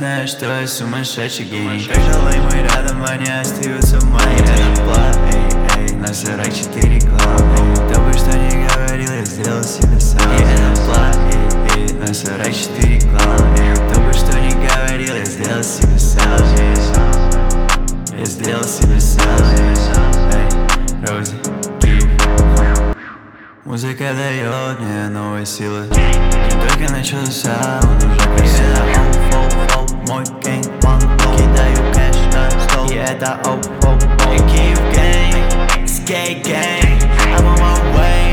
знаю, что я сумасшедший гений. Как жалый мой рядом, они остаются в моей. Это плат, эй, эй, на 44 клава. Кто бы что ни говорил, я сделал себе сам. И это плат, эй, эй, на 44 клава. Кто бы что ни говорил, я сделал себе сам. Я сделал себе сам. Эй, Рози, музыка дает мне новые силы. Только начался, он уже красивый. Мой геймплан, кидаю кэш на стол. И это оу-оу. И Киев гейм, скейт гейм. I'm on my way.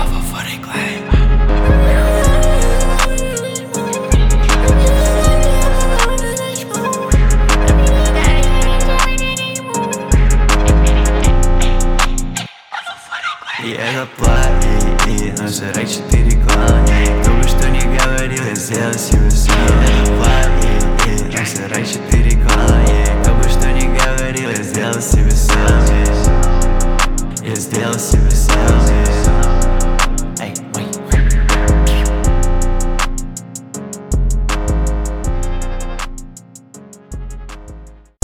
И это платье, на 44 клана. Кто бы что ни говорил, я сделал себе сам.